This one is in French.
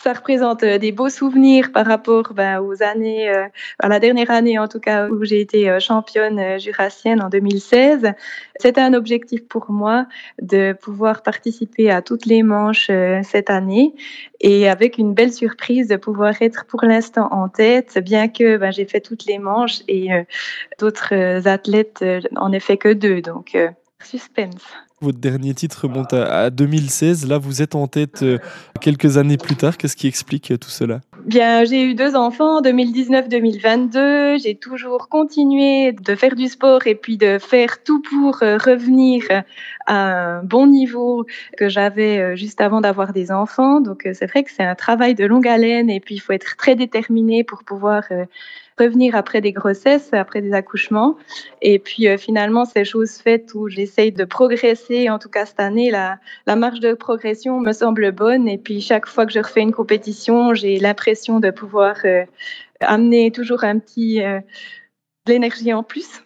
Ça représente, des beaux souvenirs par rapport, aux années, à la dernière année en tout cas où j'ai été, championne, jurassienne en 2016. C'était un objectif pour moi de pouvoir participer à toutes les manches, cette année et avec une belle surprise de pouvoir être pour l'instant en tête, bien que, j'ai fait toutes les manches et d'autres, athlètes, en aient fait que 2 donc suspense. Votre dernier titre remonte à 2016. Là, vous êtes en tête, quelques années plus tard. Qu'est-ce qui explique, tout cela? Bien, j'ai eu 2 enfants, 2019-2022. J'ai toujours continué de faire du sport et puis de faire tout pour, revenir à un bon niveau que j'avais, juste avant d'avoir des enfants. Donc, c'est vrai que c'est un travail de longue haleine et puis il faut être très déterminé pour pouvoir, revenir après des grossesses, après des accouchements et puis, finalement, c'est chose faite où j'essaye de progresser. En tout cas, cette année, la marge de progression me semble bonne et puis chaque fois que je refais une compétition, j'ai l'impression de pouvoir, amener toujours un petit, de l'énergie en plus.